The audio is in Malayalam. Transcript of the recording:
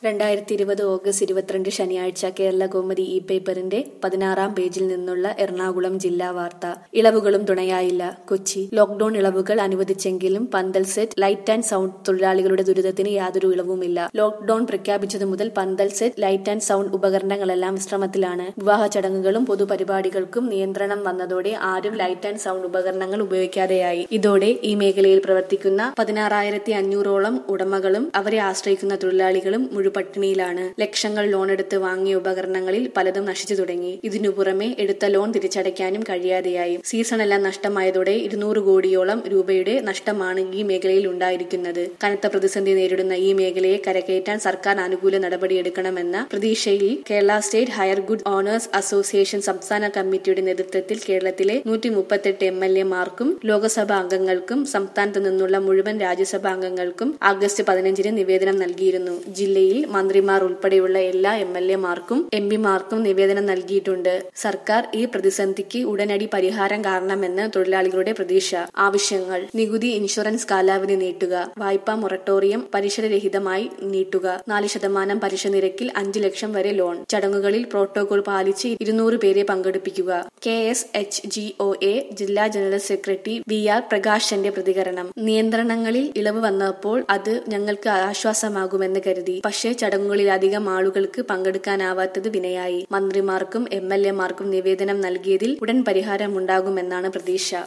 2020 ഓഗസ്റ്റ് 22 ശനിയാഴ്ച കേരളകൗമുദി പേപ്പറിന്റെ 16-ാം പേജിൽ നിന്നുള്ള എറണാകുളം ജില്ലാ വാർത്ത. ഇളവുകളും തുണയായില്ല. കൊച്ചി. ലോക്ഡൌൺ ഇളവുകൾ അനുവദിച്ചെങ്കിലും പന്തൽ സെറ്റ്, ലൈറ്റ് ആൻഡ് സൗണ്ട് തൊഴിലാളികളുടെ ദുരിതത്തിന് യാതൊരു ഇളവുമില്ല. ലോക്ഡൌൺ പ്രഖ്യാപിച്ചതു മുതൽ പന്തൽ സെറ്റ്, ലൈറ്റ് ആൻഡ് സൗണ്ട് ഉപകരണങ്ങളെല്ലാം വിശ്രമത്തിലാണ്. വിവാഹ ചടങ്ങുകളും പൊതുപരിപാടികൾക്കും നിയന്ത്രണം വന്നതോടെ ആരും ലൈറ്റ് ആൻഡ് സൗണ്ട് ഉപകരണങ്ങൾ ഉപയോഗിക്കാതെയായി. ഇതോടെ ഈ മേഖലയിൽ പ്രവർത്തിക്കുന്ന 16,500ഓളം ഉടമകളും അവരെ ആശ്രയിക്കുന്ന തൊഴിലാളികളും പട്ടിണിയിലാണ്. ലക്ഷങ്ങൾ ലോണെടുത്ത് വാങ്ങിയ ഉപകരണങ്ങളിൽ പലതും നശിച്ചു തുടങ്ങി. ഇതിനു പുറമെ എടുത്ത ലോൺ തിരിച്ചടയ്ക്കാനും കഴിയാതെയായി. സീസണെല്ലാം നഷ്ടമായതോടെ 200 കോടിയോളം രൂപയുടെ നഷ്ടമാണ് ഈ മേഖലയിൽ ഉണ്ടായിരിക്കുന്നത്. കനത്ത പ്രതിസന്ധി നേരിടുന്ന ഈ മേഖലയെ കരകയറ്റാൻ സർക്കാർ അനുകൂല നടപടിയെടുക്കണമെന്ന പ്രതീക്ഷയിൽ Kerala state hire good owners association സംസ്ഥാന കമ്മിറ്റിയുടെ നേതൃത്വത്തിൽ കേരളത്തിലെ 138 MLA-മാർക്കും ലോക്സഭാ അംഗങ്ങൾക്കും സംസ്ഥാനത്തു നിന്നുള്ള മുഴുവൻ രാജ്യസഭാ അംഗങ്ങൾക്കും ആഗസ്റ്റ് 15-ന് നിവേദനം നൽകിയിരുന്നു. ജില്ലയിൽ മന്ത്രിമാർ ഉൾപ്പെടെയുള്ള എല്ലാ MLA-മാർക്കും MP-മാർക്കും നിവേദനം നൽകിയിട്ടുണ്ട്. സർക്കാർ ഈ പ്രതിസന്ധിക്ക് ഉടനടി പരിഹാരം കാണണമെന്ന് തൊഴിലാളികളുടെ പ്രതീക്ഷ. ആവശ്യങ്ങൾ: നികുതി ഇൻഷുറൻസ് കാലാവധി നീട്ടുക, വായ്പാ മൊറട്ടോറിയം പലിശരഹിതമായി നീട്ടുക, 4% പലിശ നിരക്കിൽ 5 ലക്ഷം വരെ ലോൺ, ചടങ്ങുകളിൽ പ്രോട്ടോകോൾ പാലിച്ച് 200 പേരെ പങ്കെടുപ്പിക്കുക. KSHGOA ജില്ലാ ജനറൽ സെക്രട്ടറി VR പ്രകാശന്റെ പ്രതികരണം: നിയന്ത്രണങ്ങളിൽ ഇളവ് വന്നപ്പോൾ അത് ഞങ്ങൾക്ക് ആശ്വാസമാകുമെന്ന് കരുതി. പക്ഷേ ചടങ്ങുകളിലധികം ആളുകൾക്ക് പങ്കെടുക്കാനാവാത്തത് വിനയായി. മന്ത്രിമാർക്കും MLA-മാർക്കും നിവേദനം നൽകിയതിൽ ഉടൻ പരിഹാരമുണ്ടാകുമെന്നാണ് പ്രതീക്ഷ.